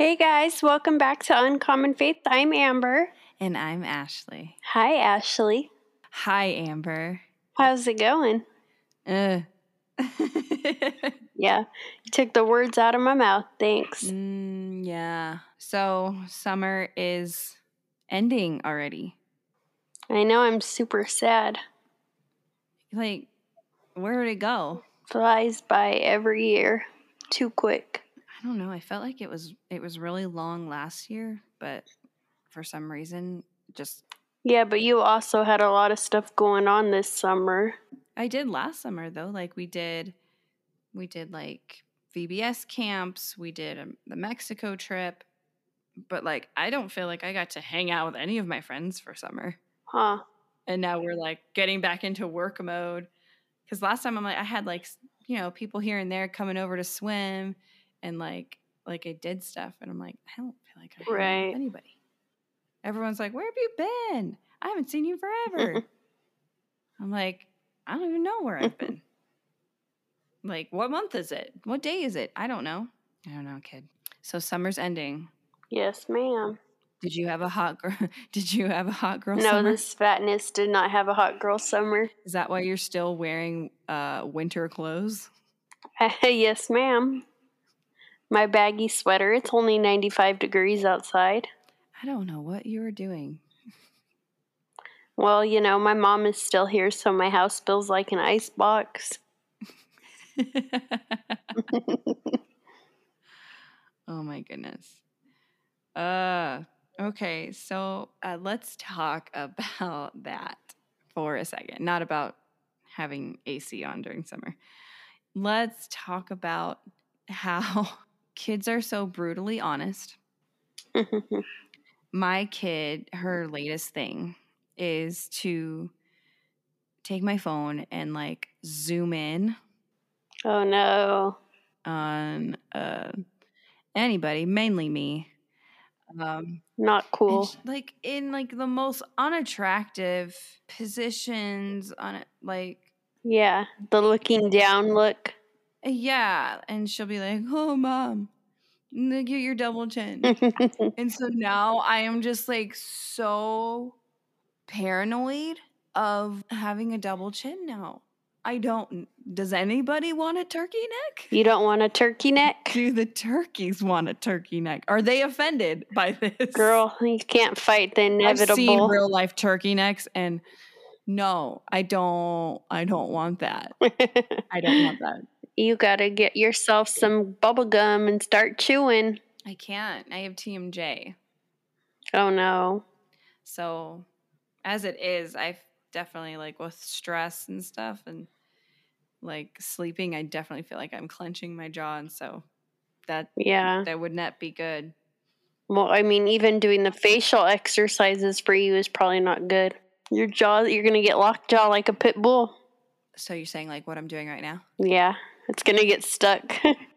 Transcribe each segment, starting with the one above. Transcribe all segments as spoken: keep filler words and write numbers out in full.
Hey guys, welcome back to Uncommon Faith. I'm Amber. And I'm Ashley. Hi, Ashley. Hi, Amber. How's it going? Uh. Yeah, you took the words out of my mouth. Thanks. Mm, yeah. So summer is ending already. I know, I'm super sad. Like, where did it go? Flies by every year. Too quick. I don't know. I felt like it was it was really long last year, but for some reason, just Yeah, but you also had a lot of stuff going on this summer. I did last summer though. Like we did, we did like V B S camps. We did a, the Mexico trip. But like, I don't feel like I got to hang out with any of my friends for summer. Huh. And now we're like getting back into work mode. Because last time I'm like, I had like, you know, people here and there coming over to swim and like, like I did stuff. And I'm like, I don't feel like I hang out Right. with anybody. Everyone's like, where have you been? I haven't seen you forever. I'm like, I don't even know where I've been. Like, what month is it? What day is it? I don't know. I don't know, kid. So summer's ending. Yes, ma'am. Did you have a hot girl? Did you have a hot girl No, summer? this fatness did not have a hot girl summer. Is that why you're still wearing uh, winter clothes? Yes, ma'am. My baggy sweater. It's only ninety-five degrees outside. I don't know what you were doing. Well, you know, my mom is still here, so my house feels like an ice box. Oh my goodness. Uh okay, so uh, let's talk about that for a second. Not about having A C on during summer. Let's talk about how kids are so brutally honest. My kid, her latest thing is to take my phone and like zoom in Oh no. on uh, anybody, mainly me. Um, Not and cool. sh- like in like the most unattractive positions on it, like Yeah, the looking down look. yeah, and she'll be like, "Oh, mom, look at your double chin." And so now I am just like so paranoid of having a double chin now. I don't. Does anybody want a turkey neck? You don't want a turkey neck? Do the turkeys want a turkey neck? Are they offended by this? Girl, you can't fight the I've inevitable. seen real life turkey necks, and no, I don't. I don't want that. I don't want that. You gotta get yourself some bubble gum and start chewing. I can't. I have T M J. Oh no. So, as it is, I definitely like with stress and stuff, and like sleeping, I definitely feel like I'm clenching my jaw, and so that Yeah. that would not be good. Well, I mean, even doing the facial exercises for you is probably not good. Your jaw, you're gonna get locked jaw like a pit bull. So you're saying like what I'm doing right now? Yeah, it's gonna get stuck.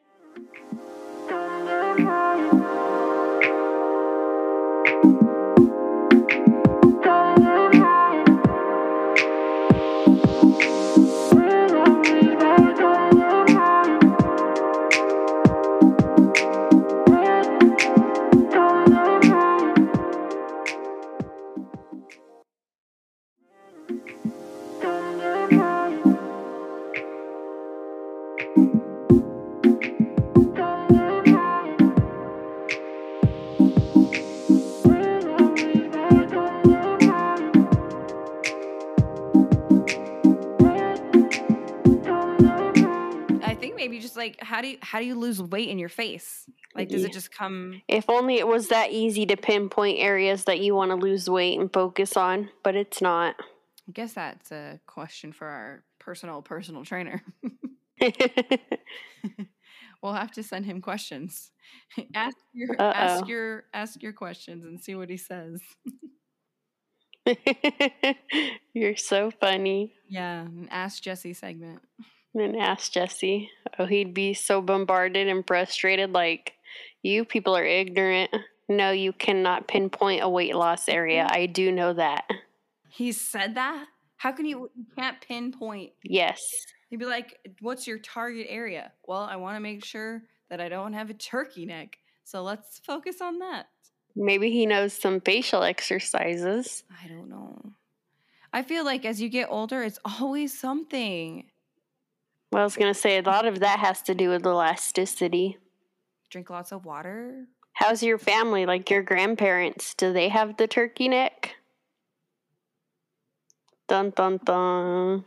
I think maybe just like how do you how do you lose weight in your face? Like does Yeah. it just come? If only it was that easy to pinpoint areas that you want to lose weight and focus on, but it's not. I guess that's a question for our personal personal trainer. We'll have to send him questions. ask your Uh-oh. ask your ask your questions and see what he says. You're so funny. Yeah, an Ask Jesse segment. And ask Jesse. Oh, he'd be so bombarded and frustrated. Like, you people are ignorant. No, you cannot pinpoint a weight loss area. I do know that. He said that? How can you you can't pinpoint? Yes. He'd be like, "What's your target area?" Well, I want to make sure that I don't have a turkey neck. So let's focus on that. Maybe he knows some facial exercises. I don't know. I feel like as you get older, it's always something. Well, I was going to say a lot of that has to do with elasticity. Drink lots of water. How's your family, like your grandparents? Do they have the turkey neck? Dun, dun, dun.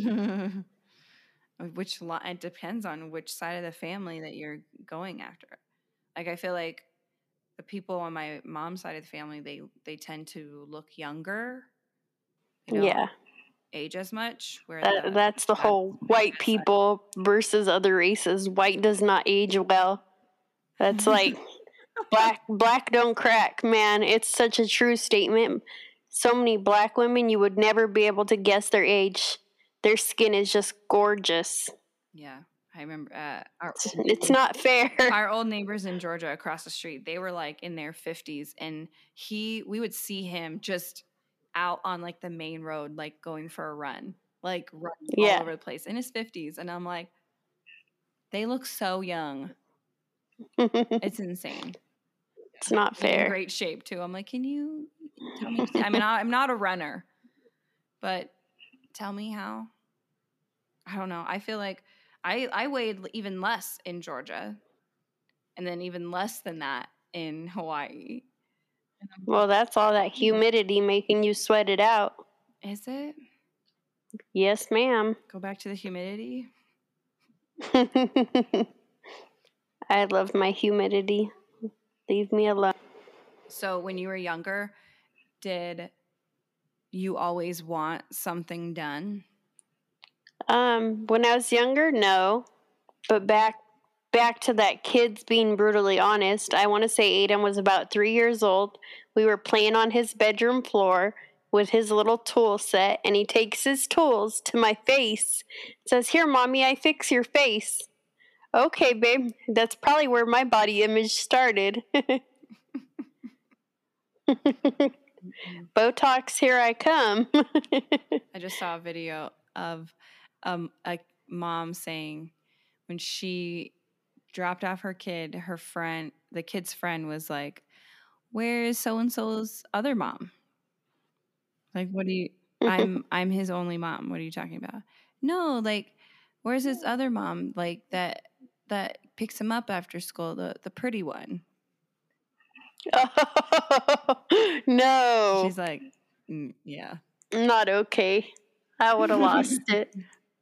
Which li- it depends on which side of the family that you're going after. Like, I feel like the people on my mom's side of the family, they they tend to look younger. They don't Yeah. age as much. Where That, the, that's the that- whole white people versus other races. White does not age well. That's like black black don't crack, man. It's such a true statement. So many black women, you would never be able to guess their age. Their skin is just gorgeous. Yeah, I remember. Uh, our, It's not fair. Our old neighbors in Georgia across the street, they were like in their fifties, and he, we would see him just out on like the main road, like going for a run, like running Yeah. all over the place in his fifties. And I'm like, they look so young. It's insane. It's not In fair. great shape too. I'm like, can you tell me? I mean, I, I'm not a runner, but tell me how. I don't know. I feel like I I weighed even less in Georgia, and then even less than that in Hawaii. Well, that's all that humidity making you sweat it out. Is it? Yes, ma'am. Go back to the humidity. I love my humidity. Leave me alone. So when you were younger, did you always want something done? Um, when I was younger, no. But back back to that kids being brutally honest, I want to say Aiden was about three years old. We were playing on his bedroom floor with his little tool set, and he takes his tools to my face, says, "Here, Mommy, I fix your face." Okay, babe, that's probably where my body image started. Botox, here I come. I just saw a video of um, a mom saying when she dropped off her kid, her friend, the kid's friend was like, "Where's so and so's other mom?" Like, what do you? I'm I'm his only mom. What are you talking about? No, like, where's his other mom? Like that that picks him up after school, the the pretty one. Oh, no. She's like, mm, yeah, not okay. I would have lost it.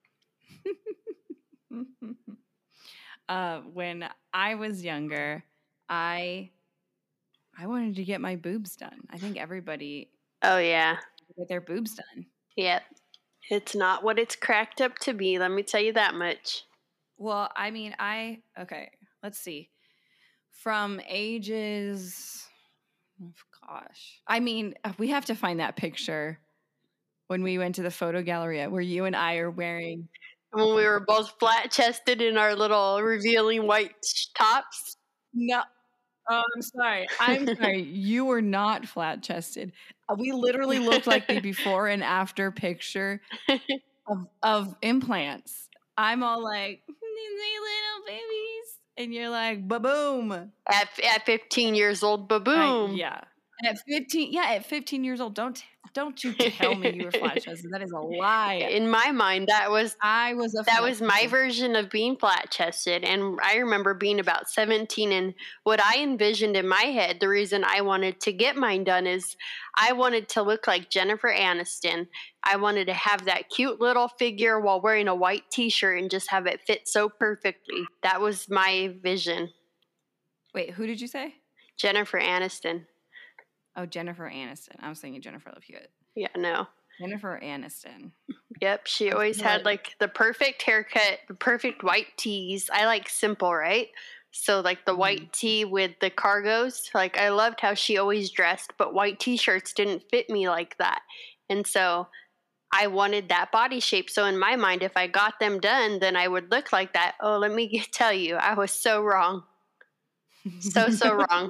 uh, when I was younger, I I wanted to get my boobs done. I think everybody Oh, yeah. get their boobs done. Yep. It's not what it's cracked up to be, let me tell you that much. Well, I mean, I, okay, let's see. From ages, oh gosh. I mean, we have to find that picture when we went to the photo gallery where you and I are wearing. When we were both flat chested in our little revealing white tops. No. Oh, I'm sorry. I'm sorry. You were not flat chested. We literally looked like the before and after picture of, of implants. I'm all like, little babies. And you're like, ba-boom. At, at fifteen years old, ba-boom. I, yeah. At fifteen, yeah, at fifteen years old, don't don't you tell me you were flat chested. That is a lie. In my mind, that was I was a that was my version of being flat chested, and I remember being about seventeen. And what I envisioned in my head, the reason I wanted to get mine done is I wanted to look like Jennifer Aniston. I wanted to have that cute little figure while wearing a white T-shirt and just have it fit so perfectly. That was my vision. Wait, who did you say? Jennifer Aniston. Oh, Jennifer Aniston. I was thinking Jennifer Love Hewitt. Yeah, no. Jennifer Aniston. Yep, she always had like the perfect haircut, the perfect white tees. I like simple, right? So like the white tee with the cargos. Like I loved how she always dressed, but white T-shirts didn't fit me like that. And so I wanted that body shape. So in my mind, if I got them done, then I would look like that. Oh, let me tell you, I was so wrong. So, so wrong.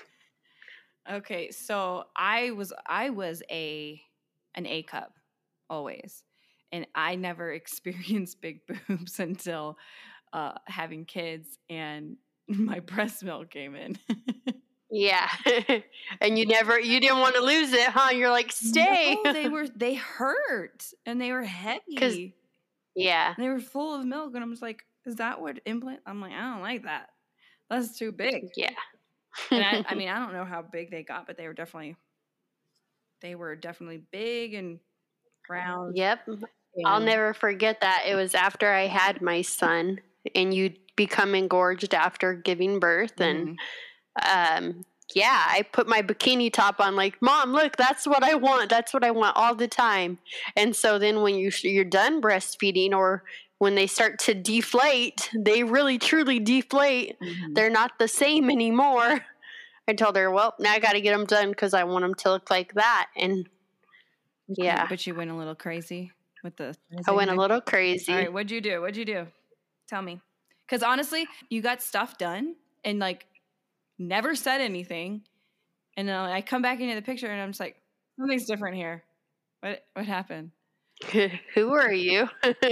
Okay, so I was I was a an A cup always, and I never experienced big boobs until uh, having kids. And my breast milk came in. Yeah. And you never, you didn't want to lose it, huh? You're like, stay. No, they were, they hurt and they were Because, heavy. yeah. They were full of milk. And I'm just like, is that what implant? I'm like, I don't like that. That's too big. Yeah. And I, I mean, I don't know how big they got, but they were definitely, they were definitely big and round. Yep. I'll never forget that. It was after I had my son, and you become engorged after giving birth. And Mhm. um, yeah, I put my bikini top on like, Mom, look, that's what I want. That's what I want all the time. And so then when you, you're done breastfeeding, or when they start to deflate, they really truly deflate. Mhm. They're not the same anymore. I told her, well, now I got to get them done because I want them to look like that. And But yeah, you, but you went a little crazy with the. I went a sizing. little All crazy. right, what'd you do? What'd you do? Tell me. Because honestly, you got stuff done and like never said anything. And then I come back into the picture and I'm just like, something's different here. What what happened? Who are you?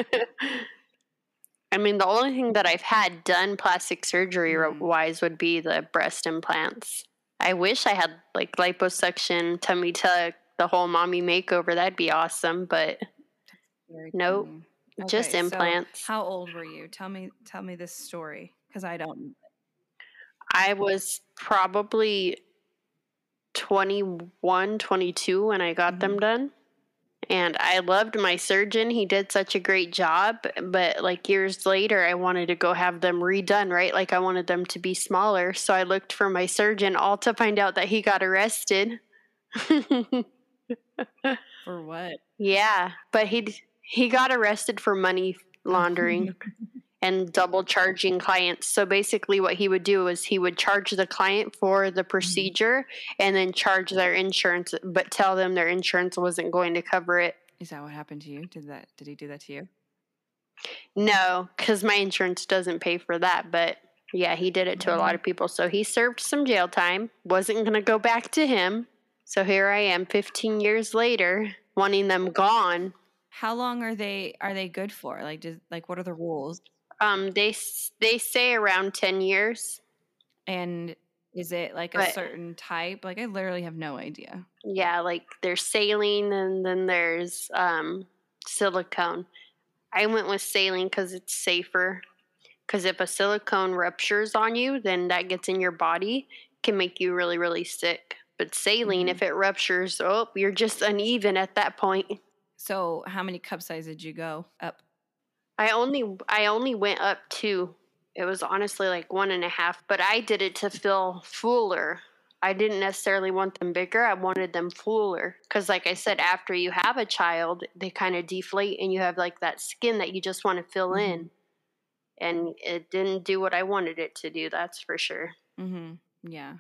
I mean, the only thing that I've had done plastic surgery Mm. wise would be the breast implants. I wish I had like liposuction, tummy tuck, the whole mommy makeover. That'd be awesome, but Very nope, tiny. just Okay, so implants. how old were you? Tell me tell me this story because I don't. I was probably twenty-one, twenty-two when I got them Mhm. done. And I loved my surgeon. He did such a great job. But like years later, I wanted to go have them redone, right? Like I wanted them to be smaller. So I looked for my surgeon, all to find out that he got arrested. For what? Yeah, but he he got arrested for money laundering and double charging clients. So basically what he would do is he would charge the client for the procedure and then charge their insurance, but tell them their insurance wasn't going to cover it. Is that what happened to you? Did that did he do that to you? No, because my insurance doesn't pay for that. But yeah, he did it to a lot of people. So he served some jail time. Wasn't going to go back to him. So here I am fifteen years later wanting them gone. How long are they are they good for? Like does like what are the rules? Um, they they say around ten years. And is it like a But certain type? Like I literally have no idea. yeah, like there's saline and then there's um, silicone. I went with saline because it's safer. Because if a silicone ruptures on you, then that gets in your body, can make you really, really sick. But saline, Mhm. if it ruptures, oh, you're just uneven at that point. So how many cup size did you go up? I only I only went up two. It was honestly like one and a half, but I did it to feel fuller. I didn't necessarily want them bigger. I wanted them fuller. Because like I said, after you have a child, they kind of deflate and you have like that skin that you just want to fill Mhm. in. And it didn't do what I wanted it to do, that's for sure. Mhm. Yeah.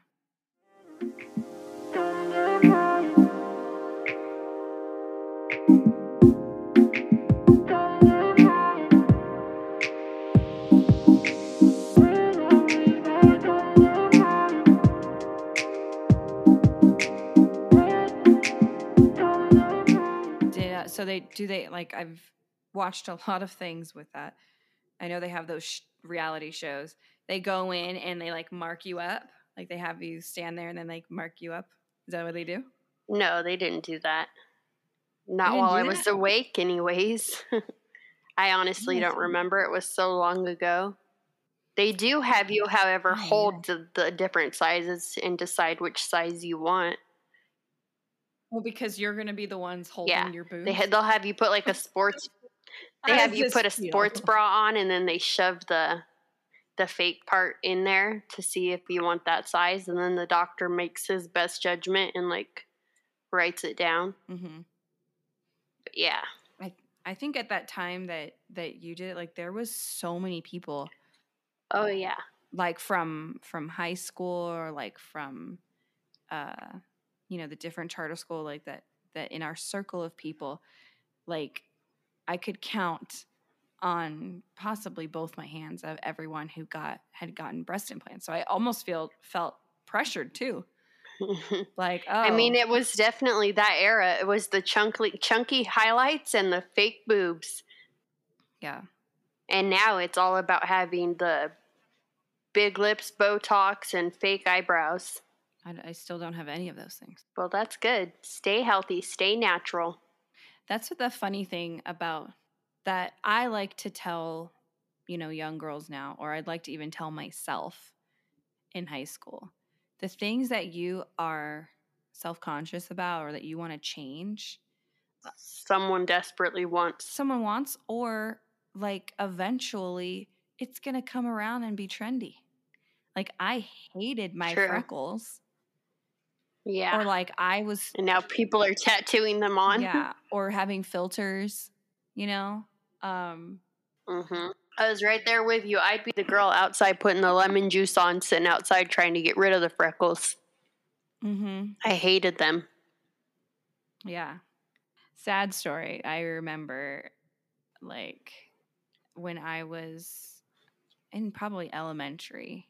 Did uh, so they do they like I've watched a lot of things with that. I know they have those sh- reality shows. They go in and they like mark you up. Like they have you stand there and then like mark you up. Is that what they do? No, they didn't do that. They Not didn't while do I was that? awake, anyways. I honestly Yes. don't remember. It was so long ago. They do have you, however, Oh, yeah. hold the, the different sizes and decide which size you want. Well, because you're gonna be the ones holding Yeah, your boobs. they had, they'll have you put like a sports. They How have does you this put a feel? sports bra on, and then they shove the the fake part in there to see if you want that size, and then the doctor makes his best judgment and like writes it down. Mm-hmm. But yeah. I I think at that time that that you did it, like there was so many people, Oh yeah. like from from high school or like from, uh, you know, the different charter school, like that that in our circle of people, like I could count on possibly both my hands of everyone who got had gotten breast implants. So I almost feel felt pressured too. Like, oh, I mean, it was definitely that era. It was the chunky, chunky highlights and the fake boobs. yeah. And now it's all about having the big lips, Botox, and fake eyebrows. I, I still don't have any of those things. Well, that's good. Stay healthy. Stay natural. That's what the funny thing about that I like to tell, you know, young girls now, or I'd like to even tell myself in high school. The things that you are self-conscious about or that you want to change, someone desperately wants. Someone wants, or like eventually it's going to come around and be trendy. Like I hated my True. freckles. Yeah. Or like I was. And now people are tattooing them on. Yeah. Or having filters, you know? Um, mm-hmm. I was right there with you. I'd be the girl outside putting the lemon juice on, sitting outside trying to get rid of the freckles. Mm-hmm. I hated them. Yeah. Sad story. I remember like when I was in probably elementary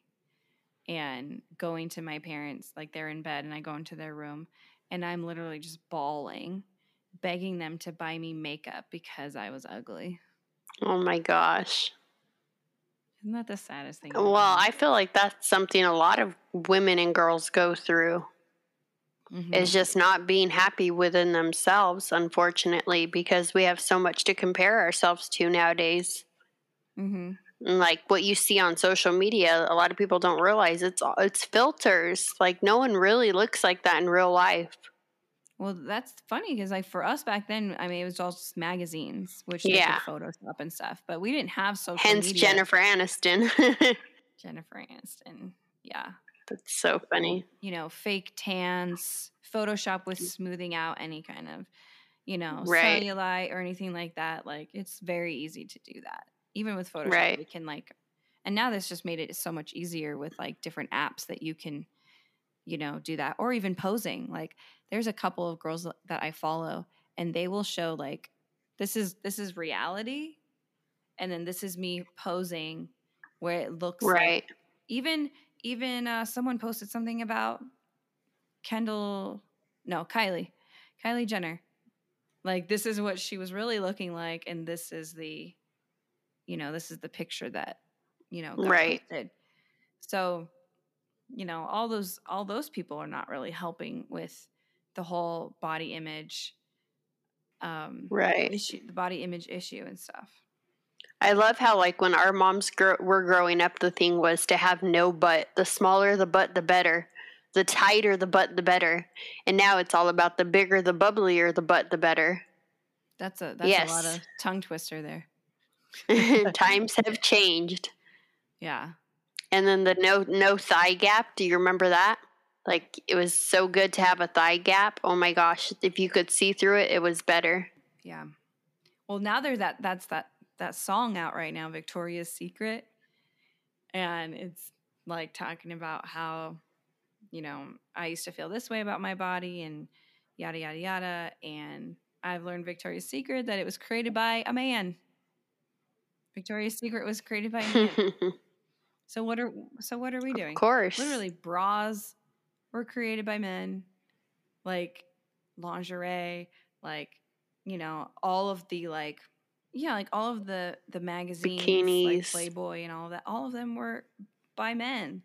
and going to my parents, like they're in bed and I go into their room and I'm literally just bawling, begging them to buy me makeup because I was ugly. Oh my gosh. Isn't that the saddest thing? Well, I feel like that's something a lot of women and girls go through. Mm-hmm. Is just not being happy within themselves, unfortunately, because we have so much to compare ourselves to nowadays. Mm-hmm. And like what you see on social media, a lot of people don't realize it's it's filters. Like no one really looks like that in real life. Well, that's funny because like for us back then, I mean, it was all just magazines, which yeah. they could Photoshop and stuff, but we didn't have social Hence media. Hence Jennifer Aniston. Jennifer Aniston, yeah. That's so funny. You know, fake tans, Photoshop with smoothing out any kind of, you know, right. cellulite or anything like that. Like it's very easy to do that. Even with Photoshop, right. we can like, and now this just made it so much easier with like different apps that you can, you know, do that. Or even posing. Like there's a couple of girls that I follow and they will show like, this is, this is reality. And then this is me posing where it looks right. like even, even uh, someone posted something about Kendall, no, Kylie, Kylie Jenner. Like this is what she was really looking like. And this is the, you know, this is the picture that, you know, got right. posted. So, you know, all those, all those people are not really helping with the whole body image, um, right. issue, the body image issue and stuff. I love how, like, when our moms gr- were growing up, the thing was to have no butt. The smaller the butt, the better. The tighter the butt, the better. And now it's all about the bigger, the bubblier the butt, the better. That's a that's yes. a lot of tongue twister there. Times have changed. Yeah. And then the no no thigh gap. Do you remember that? Like, it was so good to have a thigh gap. Oh my gosh! If you could see through it, it was better. Yeah. Well, now there's that. That's that. that song out right now, Victoria's Secret. And it's like talking about how, you know, I used to feel this way about my body and yada, yada, yada. And I've learned Victoria's Secret that it was created by a man. Victoria's Secret was created by a man. so what are, so what are we doing? Of course. Literally bras were created by men, like lingerie, like, you know, all of the like, yeah, like all of the, the magazines, bikinis, like Playboy and all of that, all of them were by men.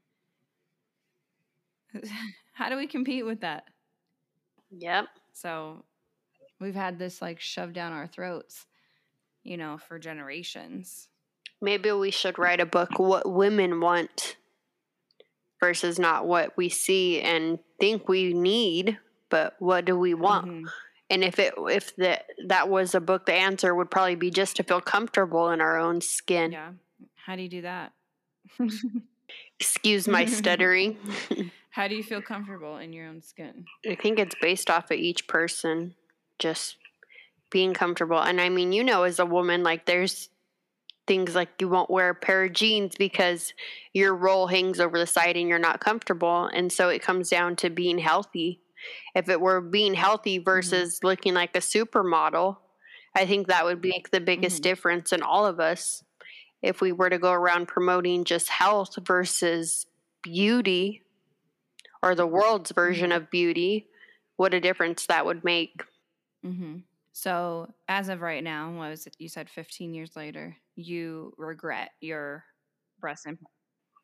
How do we compete with that? Yep. So we've had this like shoved down our throats, you know, for generations. Maybe we should write a book, What Women Want versus not what we see and think we need, but what do we want? Mm-hmm. And if it if the, that was a book, the answer would probably be just to feel comfortable in our own skin. Yeah. How do you do that? Excuse my stuttering. How do you feel comfortable in your own skin? I think it's based off of each person, just being comfortable. And I mean, you know, as a woman, like there's things like you won't wear a pair of jeans because your roll hangs over the side and you're not comfortable. And so it comes down to being healthy. If it were being healthy versus mm-hmm. looking like a supermodel, I think that would make the biggest mm-hmm. difference in all of us. If we were to go around promoting just health versus beauty or the world's version mm-hmm. of beauty, what a difference that would make. Mm-hmm. So as of right now, what was it? You said fifteen years later, you regret your breast implant.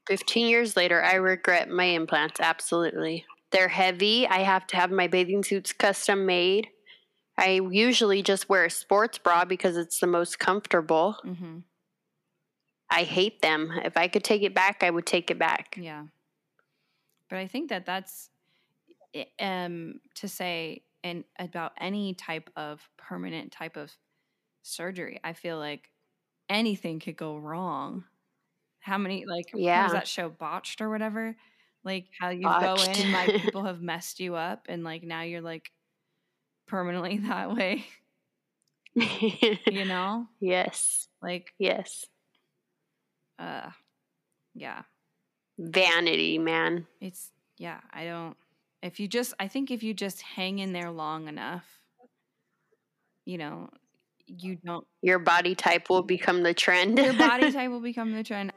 fifteen years later, I regret my implants. Absolutely. They're heavy. I have to have my bathing suits custom made. I usually just wear a sports bra because it's the most comfortable. Mm-hmm. I hate them. If I could take it back, I would take it back. Yeah. But I think that that's um, to say in, about any type of permanent type of surgery. I feel like anything could go wrong. How many, like, Yeah. what was that show, Botched or whatever? Like how you Botched. go in and like people have messed you up and like now you're like permanently that way. You know? Yes. Like, yes. Uh, yeah. Vanity, man. It's, yeah, I don't, if you just, I think if you just hang in there long enough, you know, you don't. Your body type will become the trend. Your body type will become the trend.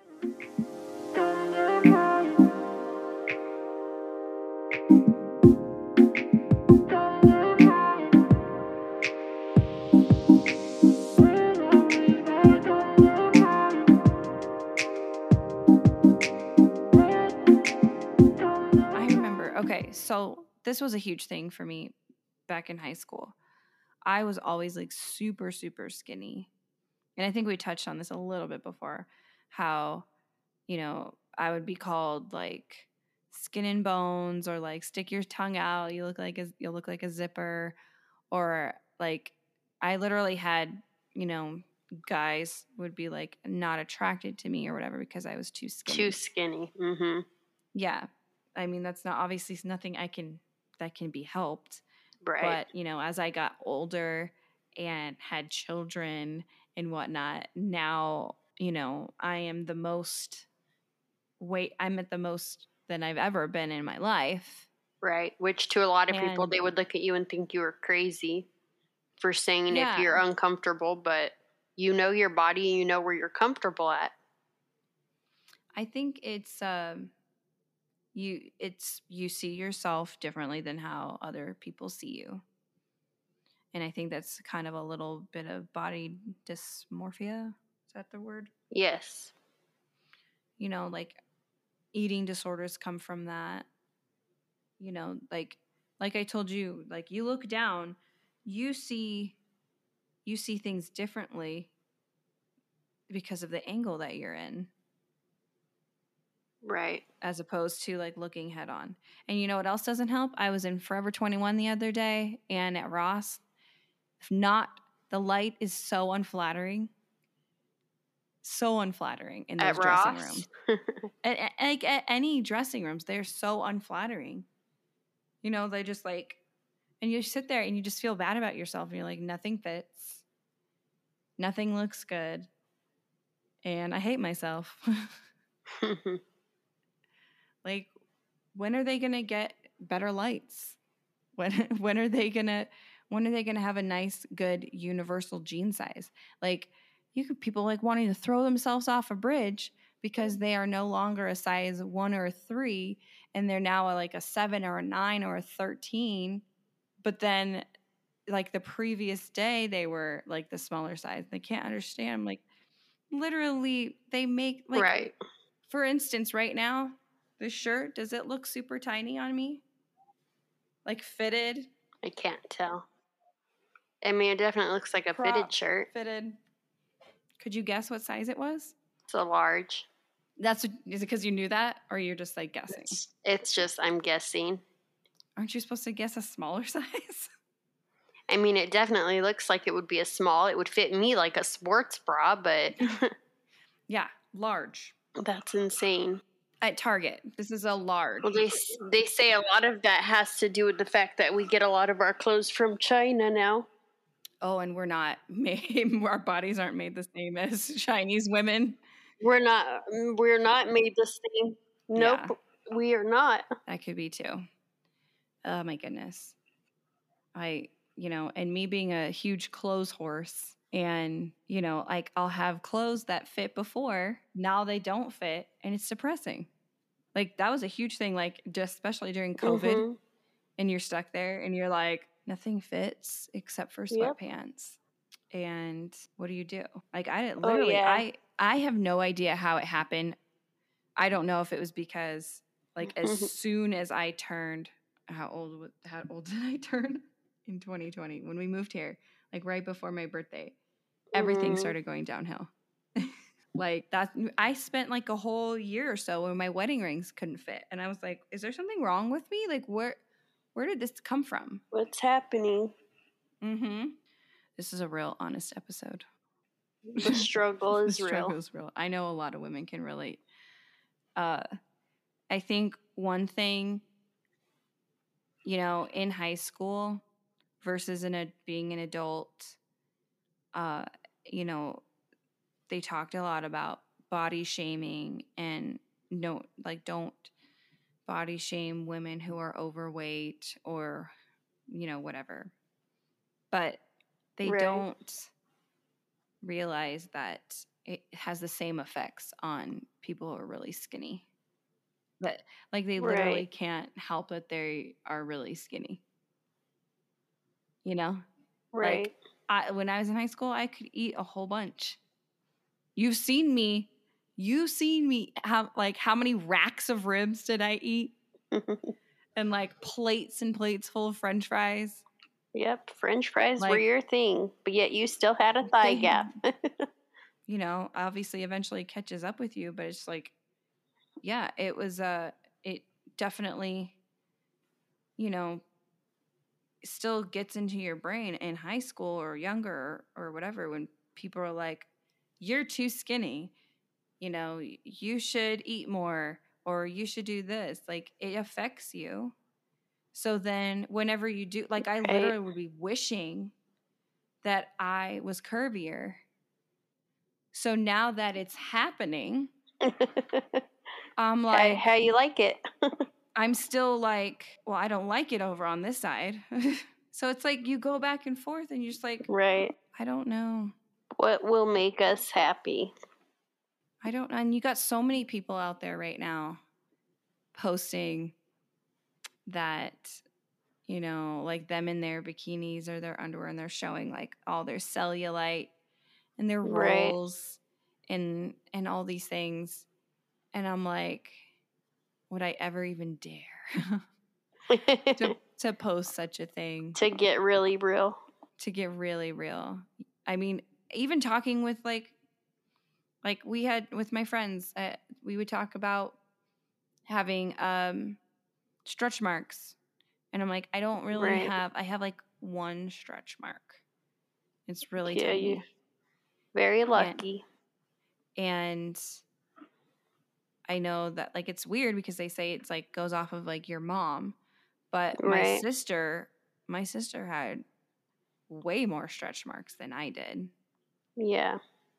Okay, so this was a huge thing for me back in high school. I was always like super, super skinny. And I think we touched on this a little bit before, how, you know, I would be called like skin and bones or like stick your tongue out. You look like a, you'll look like a zipper. Or like I literally had, you know, guys would be like not attracted to me or whatever because I was too skinny. Too skinny. Mm-hmm. Yeah. I mean, that's not obviously nothing I can that can be helped. Right. But, you know, as I got older and had children and whatnot, now, you know, I am the most weight, I'm at the most than I've ever been in my life. Right. Which to a lot of and, people, they would look at you and think you were crazy for saying yeah. if you're uncomfortable, but you know your body and you know where you're comfortable at. I think it's, um, You it's you see yourself differently than how other people see you. And I think that's kind of a little bit of body dysmorphia. Is that the word? Yes. You know, like eating disorders come from that. You know, like like I told you, like you look down, you see you see things differently because of the angle that you're in. Right. As opposed to like looking head on. And you know what else doesn't help? I was in Forever twenty-one the other day and at Ross. If not, the light is so unflattering. So unflattering in those at dressing Ross? rooms. at, at, like at any dressing rooms, they're so unflattering. You know, they just like, and you sit there and you just feel bad about yourself. And you're like, nothing fits. Nothing looks good. And I hate myself. Like, when are they going to get better lights? When when are they going to when are they going to have a nice good universal jean size? Like, you could people like wanting to throw themselves off a bridge because they are no longer a size one or a three and they're now a, like a seven or a nine or a thirteen, but then like the previous day they were like the smaller size. They can't understand. I'm like, literally they make like, right. For instance, right now, this shirt, does it look super tiny on me? Like fitted? I can't tell. I mean, it definitely looks like a Crop, fitted shirt. Fitted. Could you guess what size it was? It's a large. That's what, is it because you knew that, or you're just like guessing? It's, it's just I'm guessing. Aren't you supposed to guess a smaller size? I mean, it definitely looks like it would be a small. It would fit me like a sports bra, but yeah, large. That's insane. At Target, this is a large. Well, they they say a lot of that has to do with the fact that we get a lot of our clothes from China now. Oh, and we're not made. Our bodies aren't made the same as Chinese women. We're not. We're not made the same. Nope, yeah. We are not. That could be too. Oh my goodness. I, you know, and me being a huge clothes horse. And, you know, like I'll have clothes that fit before, now they don't fit, and it's depressing. Like that was a huge thing, like just especially during COVID, mm-hmm. and you're stuck there and you're like, nothing fits except for sweatpants. Yep. And what do you do? Like I didn't literally, oh, yeah. I, I have no idea how it happened. I don't know if it was because like as soon as I turned, how old how old did I turn in twenty twenty when we moved here? Like right before my birthday, everything Mm. started going downhill. Like that, I spent like a whole year or so when my wedding rings couldn't fit, and I was like, "Is there something wrong with me? Like where, where did this come from? What's happening?" Mm-hmm. This is a real honest episode. The struggle is the struggle real. is real. I know a lot of women can relate. Uh, I think one thing, you know, in high school versus in a being an adult, uh, you know, they talked a lot about body shaming and no, like don't body shame women who are overweight or, you know, whatever. But they Right. don't realize that it has the same effects on people who are really skinny. But like they literally Right. can't help that they are really skinny. You know? Right. Like I, when I was in high school, I could eat a whole bunch. You've seen me. You've seen me. How like how many racks of ribs did I eat? And like plates and plates full of French fries. Yep, French fries Like, were your thing, but yet you still had a thigh they, gap. You know, obviously eventually catches up with you, but it's like, yeah, it was uh it definitely, you know, still gets into your brain in high school or younger or, or whatever when people are like, you're too skinny, you know, you should eat more or you should do this. Like it affects you. So then whenever you do, like I Right. literally would be wishing that I was curvier. So now that it's happening, I'm like, how, how you like it? I'm still like, well, I don't like it over on this side. So it's like you go back and forth and you're just like, Right. I don't know. What will make us happy? I don't know. And you got so many people out there right now posting that, you know, like them in their bikinis or their underwear and they're showing like all their cellulite and their Right. rolls and and all these things. And I'm like, would I ever even dare to to post such a thing? To get really real. To get really real. I mean, even talking with like like we had with my friends, uh, we would talk about having um stretch marks. And I'm like, I don't really Right. have I have like one stretch mark. It's really Yeah, tiny. you very lucky. And, and I know that like it's weird because they say it's like goes off of like your mom, but my Right. sister, my sister had way more stretch marks than I did. Yeah.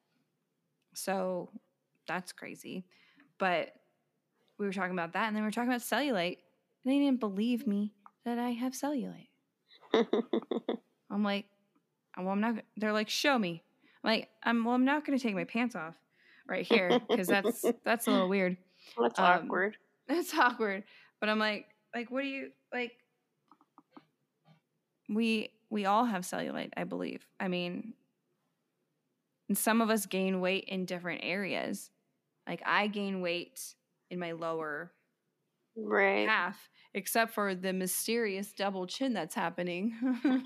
So that's crazy. But we were talking about that and then we were talking about cellulite and they didn't believe me that I have cellulite. I'm like, well, I'm not, they're like, show me. I'm like, I'm, well, I'm not going to take my pants off right here because that's, that's a little weird. That's um, awkward. That's awkward. But I'm like, like, what do you, like, we, we all have cellulite, I believe. I mean, and some of us gain weight in different areas. Like I gain weight in my lower Right. half, except for the mysterious double chin that's happening.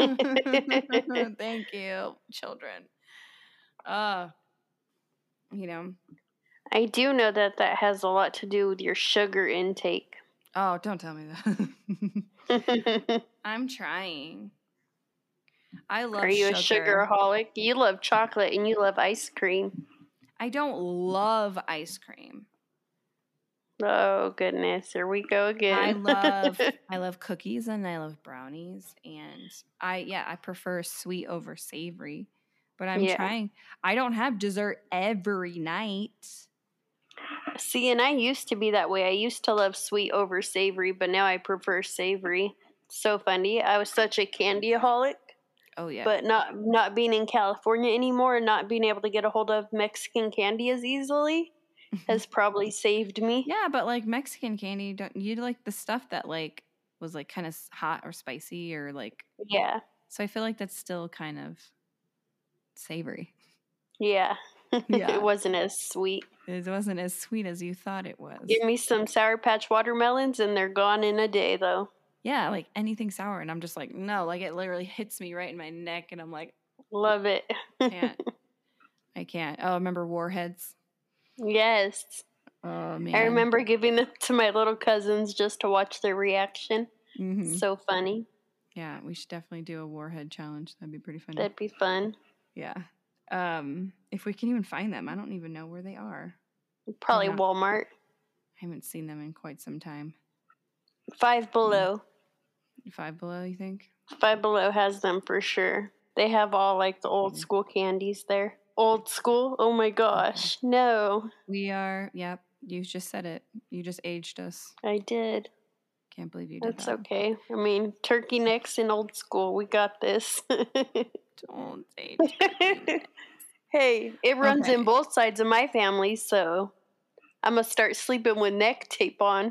Thank you, children. Uh, you know. I do know that that has a lot to do with your sugar intake. Oh, don't tell me that. I'm trying. I love Are you sugar. a sugaraholic? You love chocolate and you love ice cream. I don't love ice cream. Oh goodness, here we go again. I love I love cookies and I love brownies and I yeah, I prefer sweet over savory. But I'm Yeah. trying. I don't have dessert every night. See, and I used to be that way. I used to love sweet over savory, but now I prefer savory. So funny. I was such a candyaholic. Oh yeah. But not not being in California anymore and not being able to get a hold of Mexican candy as easily has probably saved me. Yeah, but like Mexican candy, don't you like the stuff that like was like kind of hot or spicy or like Yeah. So I feel like that's still kind of savory. Yeah. Yeah. It wasn't as sweet. It wasn't as sweet as you thought it was. Give me some Sour Patch watermelons and they're gone in a day, though. Yeah, like anything sour. And I'm just like, no, like it literally hits me right in my neck. And I'm like, love it. can't. I can't. Oh, remember Warheads? Yes. Oh, man. I remember giving them to my little cousins just to watch their reaction. Mm-hmm. So funny. Yeah, we should definitely do a Warhead challenge. That'd be pretty funny. That'd be fun. Yeah. Um, if we can even find them. I don't even know where they are. Probably not, Walmart. I haven't seen them in quite some time. Five Below. Five Below, you think? Five Below has them for sure. They have all like the old mm-hmm. school candies there. Old school? Oh my gosh. Okay. No. We are, yep. You just said it. You just aged us. I did. Can't believe you did That's that. That's okay. I mean, turkey necks in old school. We got this. Don't say turkey necks. Hey, it runs okay. in both sides of my family, so I'm going to start sleeping with neck tape on.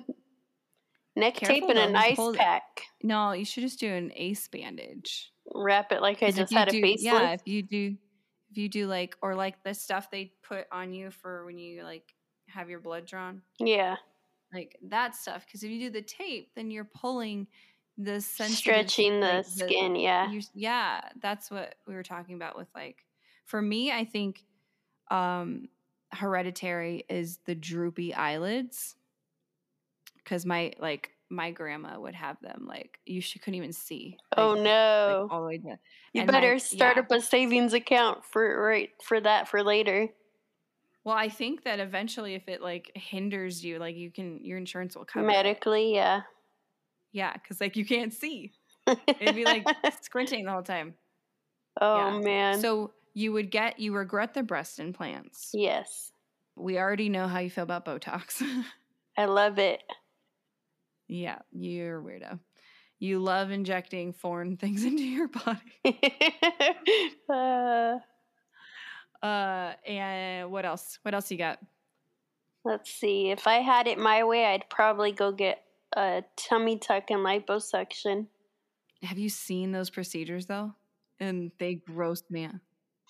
Neck Careful tape and an ice pack. No, you should just do an ace bandage. Wrap it like I just had do, a facelift. Yeah, if you do, if you do like, or like the stuff they put on you for when you like have your blood drawn. Yeah. Like that stuff. Because if you do the tape, then you're pulling the sensitive, stretching the like, skin. The, yeah. Yeah, that's what we were talking about with like. For me, I think um, Hereditary is the droopy eyelids. Because my like my grandma would have them like you she couldn't even see. Like, oh no! Like, all the way down. You and better my, start yeah. up a savings account for right for that for later. Well, I think that eventually, if it like hinders you, like you can your insurance will cover medically. It. Yeah. Yeah, because like you can't see. It'd be like squinting the whole time. Oh yeah. man! So you would get you regret the breast implants. Yes. We already know how you feel about Botox. I love it. Yeah, you're a weirdo. You love injecting foreign things into your body. uh, uh, and what else? What else you got? Let's see. If I had it my way, I'd probably go get a tummy tuck and liposuction. Have you seen those procedures, though? And they gross me out.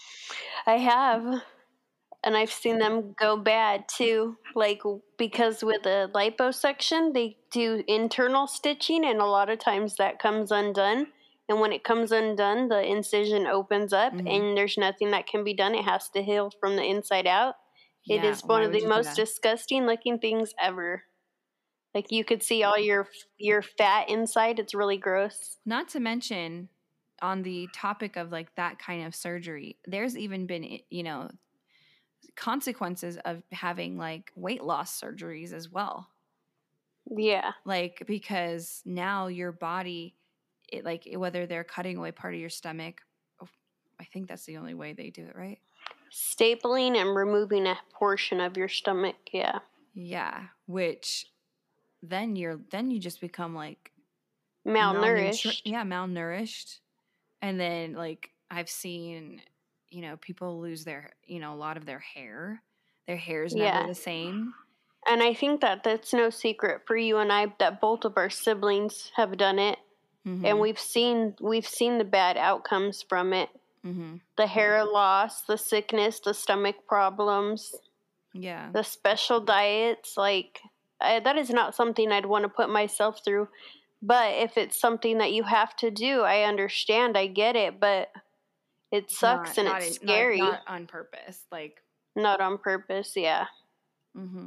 I have. And I've seen them go bad too, like because with the liposuction, they do internal stitching and a lot of times that comes undone. And when it comes undone, the incision opens up mm-hmm. and there's nothing that can be done. It has to heal from the inside out. Yeah, it is one of the most disgusting looking things ever. Like you could see all your your fat inside. It's really gross. Not to mention on the topic of like that kind of surgery, there's even been, you know, consequences of having like weight loss surgeries as well. Yeah. Like because now your body, it like whether they're cutting away part of your stomach, oh, I think that's the only way they do it, right? Stapling and removing a portion of your stomach, yeah. Yeah, which then you're then you just become like malnourished. Malnutri- yeah, malnourished. And then like I've seen you know, people lose their, you know, a lot of their hair. Their hair is never yeah. the same. And I think that that's no secret for you and I that both of our siblings have done it. Mm-hmm. And we've seen we've seen the bad outcomes from it. Mm-hmm. The hair loss, the sickness, the stomach problems. Yeah. The special diets. Like, I, that is not something I'd want to put myself through. But if it's something that you have to do, I understand. I get it. But it sucks not, and not it's in, scary. Not, not on purpose, like. Not on purpose, yeah. Mm-hmm.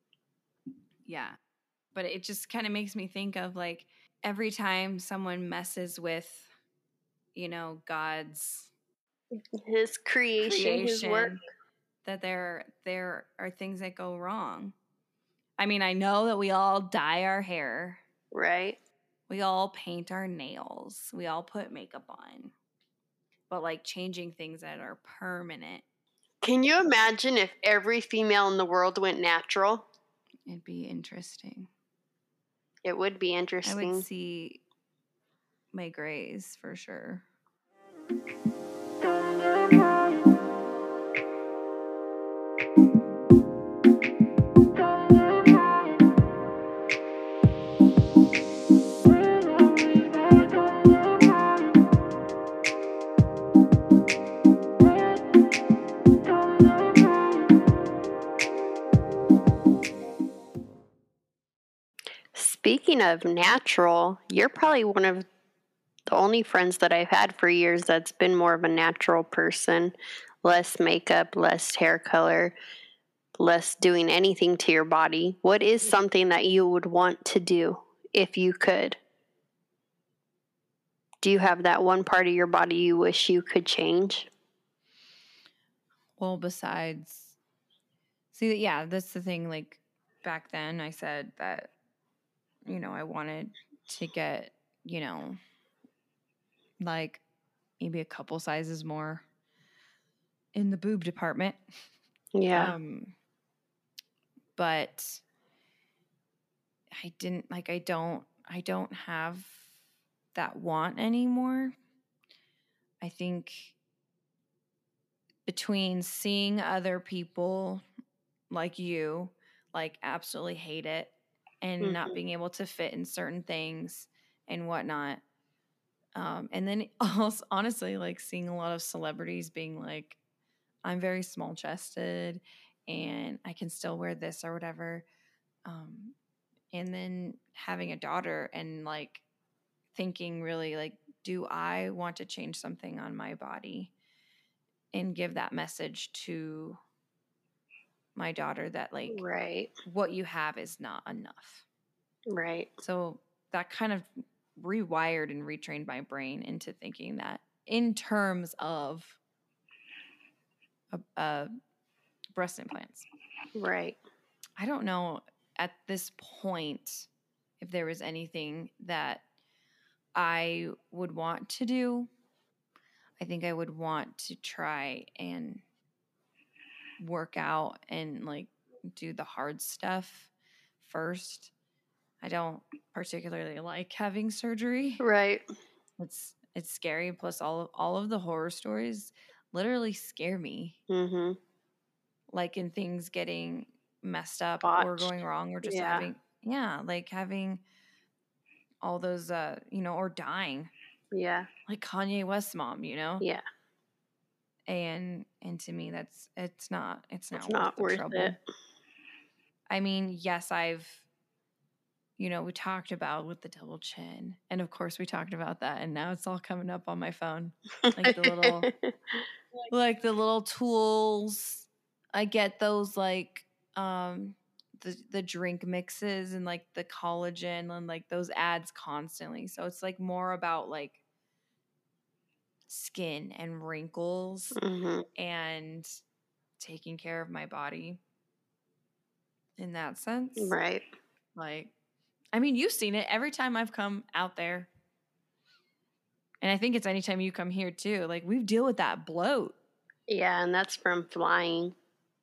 Yeah. But it just kind of makes me think of, like, every time someone messes with, you know, God's. His creation, creation his work. That there, there are things that go wrong. I mean, I know that we all dye our hair. Right. We all paint our nails. We all put makeup on. But like changing things that are permanent. Can you imagine if every female in the world went natural? It'd be interesting. It would be interesting. I would see my grays for sure. speaking of natural, you're probably one of the only friends that I've had for years that's been more of a natural person. Less makeup, less hair color, less doing anything to your body. What is something that you would want to do if you could? Do you have that one part of your body you wish you could change? Well, besides, see, yeah, that's the thing. Like back then, I said that, you know, I wanted to get, you know, like maybe a couple sizes more in the boob department. Yeah. Um, but I didn't like, I don't, I don't have that want anymore. I think between seeing other people like you, like absolutely hate it and Mm-hmm. not being able to fit in certain things and whatnot. Um, and then also, honestly, like seeing a lot of celebrities being like, I'm very small chested and I can still wear this or whatever. Um, and then having a daughter and like thinking really like, do I want to change something on my body and give that message to my daughter that like Right. what you have is not enough. Right. So that kind of rewired and retrained my brain into thinking that in terms of uh, uh, breast implants. Right. I don't know at this point if there was anything that I would want to do. I think I would want to try and work out and like do the hard stuff first. I don't particularly like having surgery. Right. It's it's scary. Plus, all of all of the horror stories literally scare me. Mm-hmm. Like in things getting messed up Botched. or going wrong, or just Yeah. having yeah, like having all those uh, you know, or dying. Yeah. Like Kanye West's mom, you know. Yeah. And and to me, that's it's not it's not It's worth not the worth trouble. it. I mean, yes, I've. You know, we talked about with the double chin. And of course we talked about that. And now it's all coming up on my phone. Like the little like the little tools. I get those like um the the drink mixes and like the collagen and like those ads constantly. So it's like more about like skin and wrinkles Mm-hmm. and taking care of my body in that sense. Right. Like I mean, you've seen it every time I've come out there. And I think it's anytime you come here too. Like we deal with that bloat. Yeah, and that's from flying.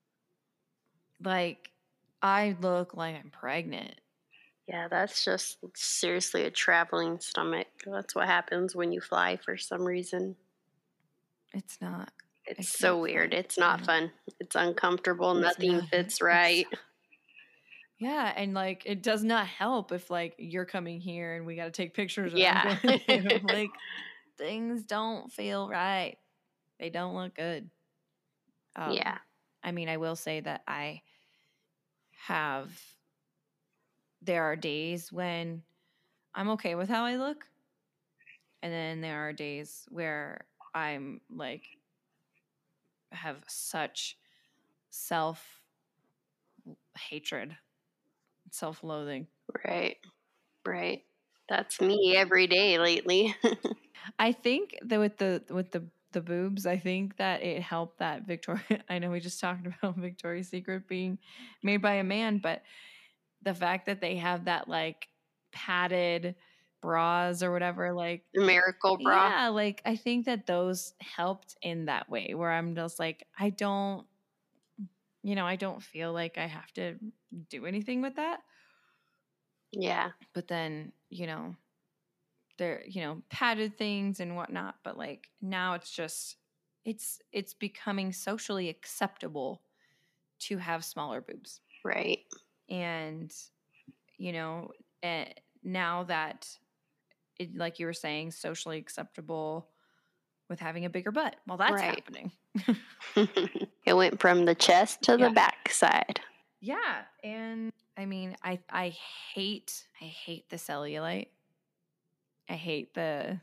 Like I look like I'm pregnant. Yeah, that's just seriously a traveling stomach. That's what happens when you fly for some reason. It's not. It's, It's so not weird. fun. It's not No. fun. It's uncomfortable. It's Nothing not- fits right. it's- yeah, and like it does not help if like you're coming here and we got to take pictures. Yeah. I'm going to. Like things don't feel right. They don't look good. Um, Yeah. I mean, I will say that I have. There are days when I'm okay with how I look, and then there are days where I'm like have such self hatred, self loathing. Right. Right. That's me every day lately. I think that with the with the the boobs, I think that it helped that Victoria. I know we just talked about Victoria's Secret being made by a man, but the fact that they have that like padded bras or whatever, like Miracle bra. yeah, like I think that those helped in that way where I'm just like, I don't, you know, I don't feel like I have to do anything with that. Yeah. But then, you know, they're, you know, padded things and whatnot. But like now it's just, it's, it's becoming socially acceptable to have smaller boobs. Right. And, you know, uh, now that it, like you were saying, socially acceptable with having a bigger butt. Well, that's Right. happening. It went from the chest to Yeah. the back side. Yeah, and I mean, I I hate I hate the cellulite. I hate the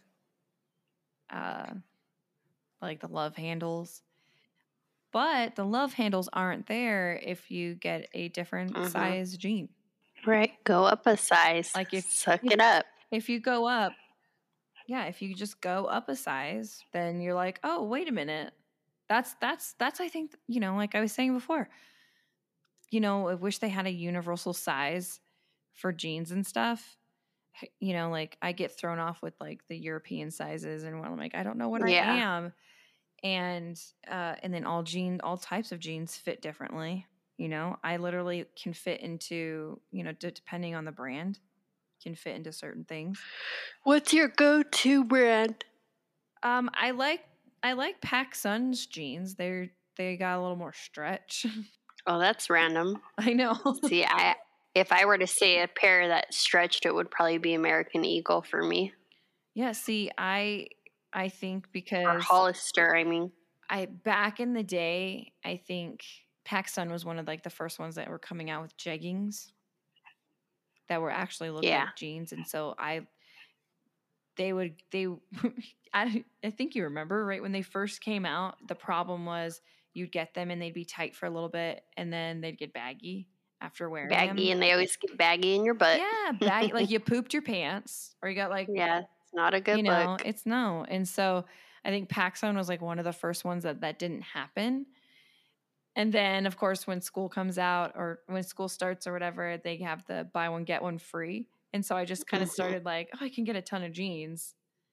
uh like the love handles. But the love handles aren't there if you get a different Mhm. size jean. Right. Go up a size. Like if Suck if, it up. if you go up, yeah, if you just go up a size, then you're like, "Oh, wait a minute." That's that's that's I think, you know, like I was saying before. You know, I wish they had a universal size for jeans and stuff. H- You know, like I get thrown off with like the European sizes and when I'm like, I don't know what I Yeah. am. And uh and then all jeans, all types of jeans fit differently. You know, I literally can fit into, you know, d- depending on the brand, can fit into certain things. What's your go-to brand? Um, I like I like PacSun's jeans. They're they got a little more stretch. Oh, that's random. I know. See, I if I were to say a pair that stretched, it would probably be American Eagle for me. Yeah, see, I I think Or because Hollister, I mean. I back in the day, I think PacSun was one of like the first ones that were coming out with jeggings that were actually look Yeah. like jeans, and so I they would they I I think you remember right when they first came out, the problem was you'd get them and they'd be tight for a little bit and then they'd get baggy after wearing Baggy, them. and they always get baggy in your butt. Yeah, baggy like you pooped your pants or you got like Yeah, it's not a good you know, look. it's no. And so I think PacSun was like one of the first ones that that didn't happen. And then, of course, when school comes out or when school starts or whatever, they have the buy one, get one free. And so I just kind of Mhm. started like, oh, I can get a ton of jeans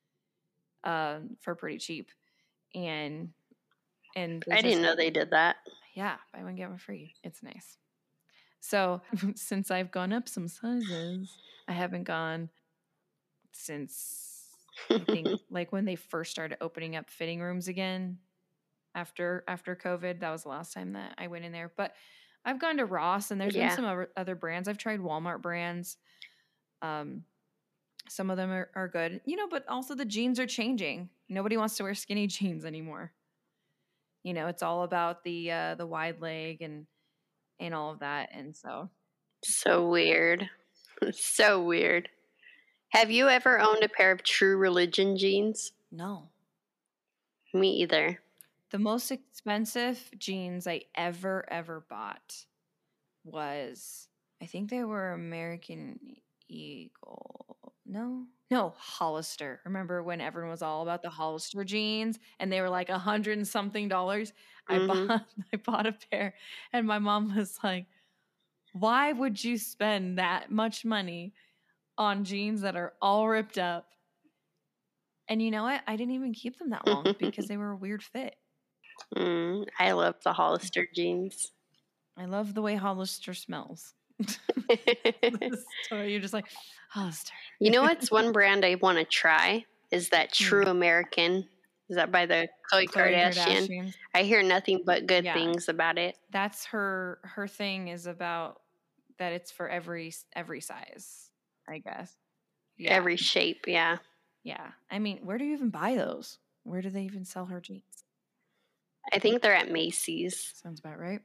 um, for pretty cheap. And, and they I just, didn't know they did that. yeah, buy one, get one free. It's nice. So since I've gone up some sizes, I haven't gone since I think like when they first started opening up fitting rooms again after after COVID. That was the last time that I went in there. But I've gone to Ross and there's been Yeah. some other, other brands. I've tried Walmart brands. Um, some of them are, are good, you know, but also the jeans are changing. Nobody wants to wear skinny jeans anymore. You know, it's all about the uh, the wide leg and and all of that. And so So weird. So weird. Have you ever owned a pair of True Religion jeans? no. Me either. The most expensive jeans I ever, ever bought was, I think they were American Eagle. No, no, Hollister. Remember when everyone was all about the Hollister jeans and they were like a hundred and something dollars? I Mhm. bought, I bought a pair and my mom was like, why would you spend that much money on jeans that are all ripped up? And you know what? I didn't even keep them that long because they were a weird fit. Mm, I love the Hollister jeans. I love the way Hollister smells. So you're just like, Hollister. You know what's one brand I want to try? Is that True Hmm. American? Is that by the Khloe Khloe Kardashian? Kardashian. I hear nothing but good Yeah. things about it. That's her her thing is about that it's for every every size, I guess. Yeah. Every shape, yeah. Yeah. I mean, where do you even buy those? Where do they even sell her jeans? I think they're at Macy's. Sounds about right.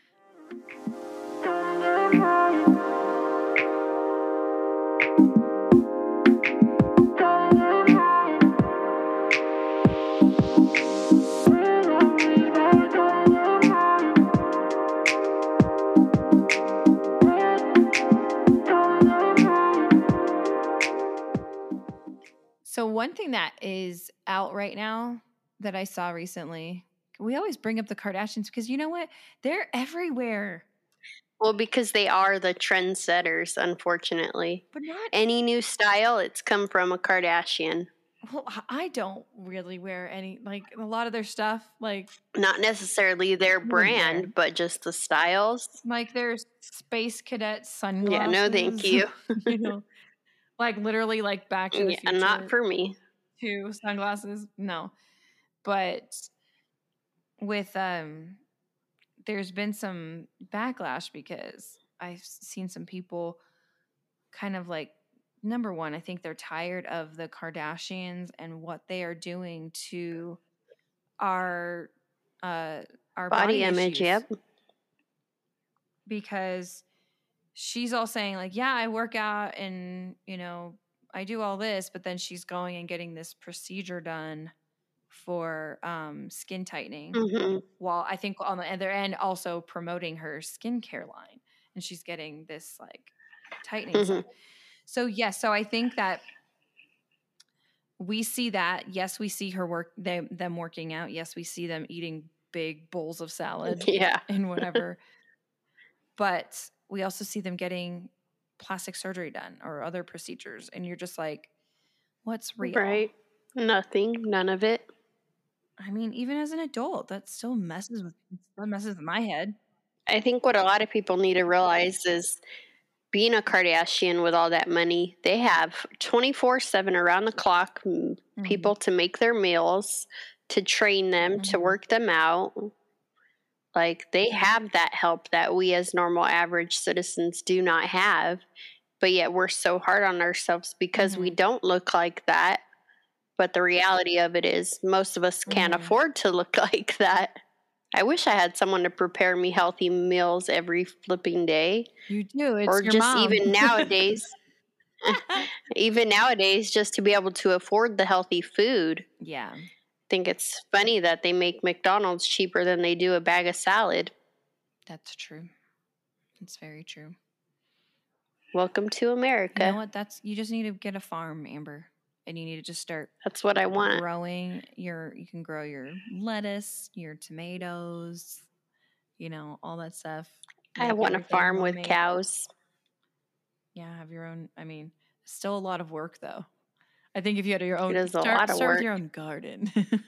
So one thing that is out right now that I saw recently, we always bring up the Kardashians because you know what? They're everywhere. Well, because they are the trendsetters, unfortunately. But not Any new style, it's come from a Kardashian. well, I don't really wear any like a lot of their stuff, like Not necessarily their you wouldn't wear. brand, but just the styles. Like their space cadet sunglasses. Yeah, no, thank you. You know, like literally like Back to the Yeah, Future. not for me. Two sunglasses. No. But with um there's been some backlash because I've seen some people kind of like number one, I think they're tired of the Kardashians and what they are doing to our uh our Body body image, issues. yep. because she's all saying like, yeah, I work out and, you know, I do all this, but then she's going and getting this procedure done for um, skin tightening. Mm-hmm. While I think on the other end also promoting her skincare line, and she's getting this like tightening Mm-hmm. stuff. So yes, yeah, so I think that we see that. Yes, we see her work, they, them working out. Yes, we see them eating big bowls of salad Yeah. and whatever. But we also see them getting plastic surgery done or other procedures, and you're just like, what's real? Right. Nothing. None of it. I mean, even as an adult, that still messes with that messes with my head. I think what a lot of people need to realize is being a Kardashian with all that money, they have twenty-four seven around the clock mm-hmm. people to make their meals, to train them, mm-hmm. to work them out. Like, they have that help that we as normal average citizens do not have. But yet we're so hard on ourselves because mm-hmm. we don't look like that. But the reality of it is most of us can't mm-hmm. afford to look like that. I wish I had someone to prepare me healthy meals every flipping day. You do. It's or your just mom. even nowadays, even nowadays, just to be able to afford the healthy food. Yeah. I think it's funny that they make McDonald's cheaper than they do a bag of salad. That's true. It's very true. Welcome to America. You know what? That's you just need to get a farm, Amber. And you need to just start. That's what I want. Growing your, you can grow your lettuce, your tomatoes, you know, all that stuff. I want a farm with made. cows. Yeah, have your own. I mean, still a lot of work though. I think if you had your own, it is start, a lot of start work. with your own garden.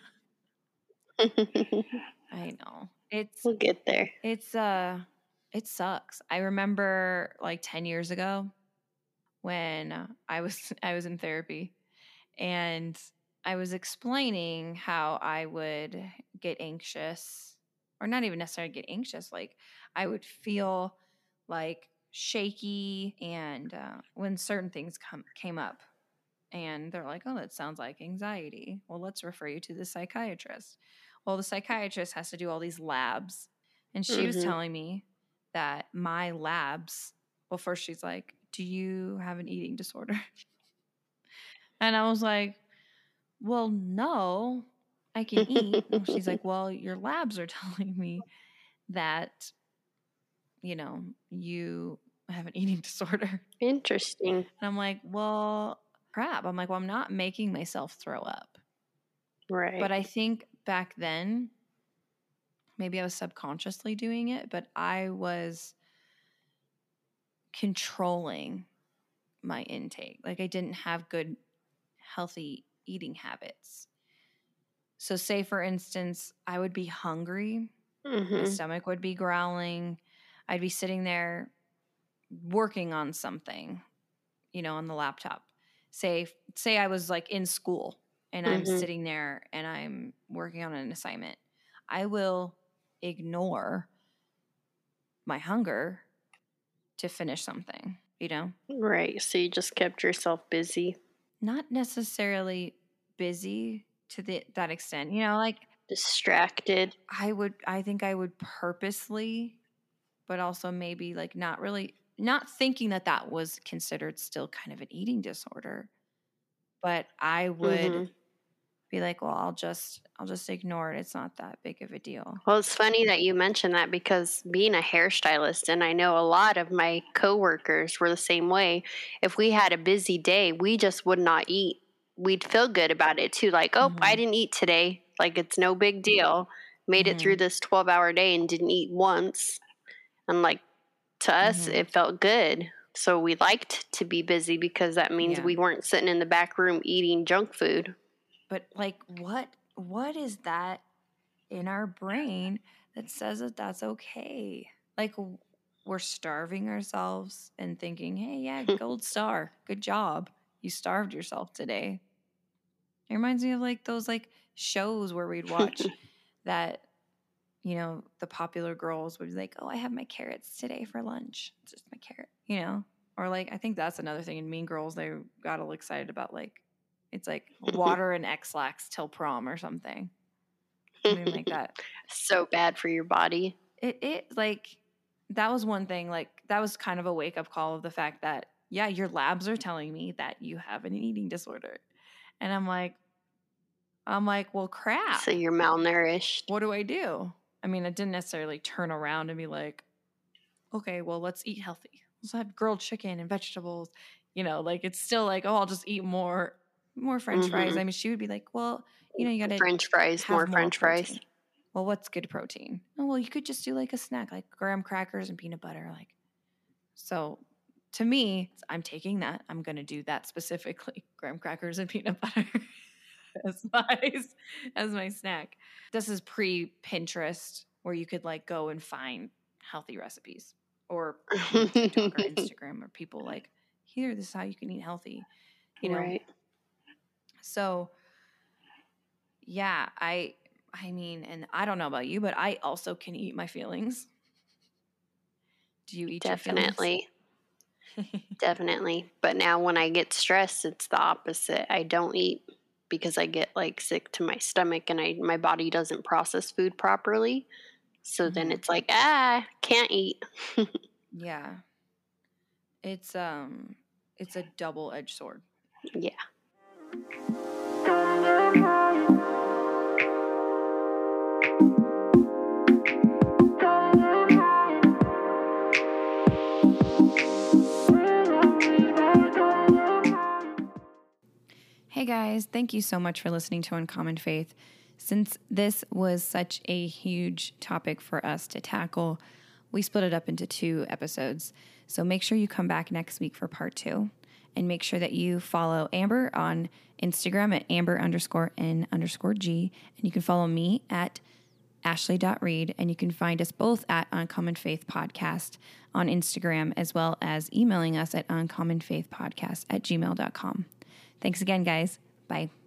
I know it's. We'll get there. It's uh, it sucks. I remember like ten years ago when I was I was in therapy. And I was explaining how I would get anxious, or not even necessarily get anxious. Like I would feel like shaky, and uh, when certain things come came up, and they're like, "Oh, that sounds like anxiety." Well, let's refer you to the psychiatrist. Well, the psychiatrist has to do all these labs, and she mm-hmm. was telling me that my labs. Well, first she's like, "Do you have an eating disorder?" And I was like, well, no, I can eat. And she's like, well, your labs are telling me that, you know, you have an eating disorder. Interesting. And I'm like, well, crap. I'm like, well, I'm not making myself throw up. Right. But I think back then, maybe I was subconsciously doing it, but I was controlling my intake. Like I didn't have good healthy eating habits. So say for instance, I would be hungry, mm-hmm. my stomach would be growling, I'd be sitting there working on something, you know, on the laptop. Say say I was like in school and mm-hmm. I'm sitting there and I'm working on an assignment. I will ignore my hunger to finish something, you know? Right. So you just kept yourself busy. Not necessarily busy to the, that extent, you know, like distracted. I would, I think I would purposely, but also maybe like not really, not thinking that that was considered still kind of an eating disorder, but I would mm-hmm. be like, well, I'll just, I'll just ignore it. It's not that big of a deal. Well, it's funny that you mentioned that because being a hairstylist, and I know a lot of my coworkers were the same way. If we had a busy day, we just would not eat. We'd feel good about it too. Like, oh, mm-hmm. I didn't eat today. Like, it's no big deal. Made mm-hmm. it through this twelve hour day and didn't eat once. And like, to us, mm-hmm. it felt good. So we liked to be busy because that means yeah. we weren't sitting in the back room eating junk food. But like, what, what is that in our brain that says that that's okay? Like, we're starving ourselves and thinking, hey, yeah, gold star, good job. You starved yourself today. It reminds me of like those like shows where we'd watch that, you know, the popular girls would be like, oh, I have my carrots today for lunch. It's just my carrot, you know? Or like, I think that's another thing in Mean Girls. They got all excited about like, it's like water and X-Lax till prom or something. Something like that. So bad for your body. It, it like, that was one thing, like, that was kind of a wake-up call of the fact that, yeah, your labs are telling me that you have an eating disorder. And I'm like, I'm like, well, crap. So you're malnourished. What do I do? I mean, I didn't necessarily turn around and be like, okay, well, let's eat healthy. Let's have grilled chicken and vegetables. You know, like, it's still like, oh, I'll just eat more, more French fries. Mhm. I mean, she would be like, well, you know, you got to French fries, have more more French fries. protein. Well, what's good protein? Oh, well, you could just do like a snack, like graham crackers and peanut butter. Like, so to me, I'm taking that. I'm going to do that specifically, graham crackers and peanut butter as my, as my snack. This is pre-Pinterest where you could like go and find healthy recipes, or you know, TikTok or Instagram, or people like, here, this is how you can eat healthy, you know? Right. So yeah, I, I mean, and I don't know about you, but I also can eat my feelings. Do you eat Definitely. your feelings? Definitely. But now when I get stressed, it's the opposite. I don't eat because I get like sick to my stomach and I my body doesn't process food properly. So then Mhm. it's like, ah, can't eat. Yeah. It's um it's a double-edged sword. Yeah. Hey guys, thank you so much for listening to Uncommon Faith. Since this was such a huge topic for us to tackle, we split it up into two episodes. So make sure you come back next week for part two. And make sure that you follow Amber on Instagram at Amber underscore N underscore G. And you can follow me at Ashley.Reed. And you can find us both at Uncommon Faith Podcast on Instagram, as well as emailing us at uncommonfaithpodcast at gmail dot com. Thanks again, guys. Bye.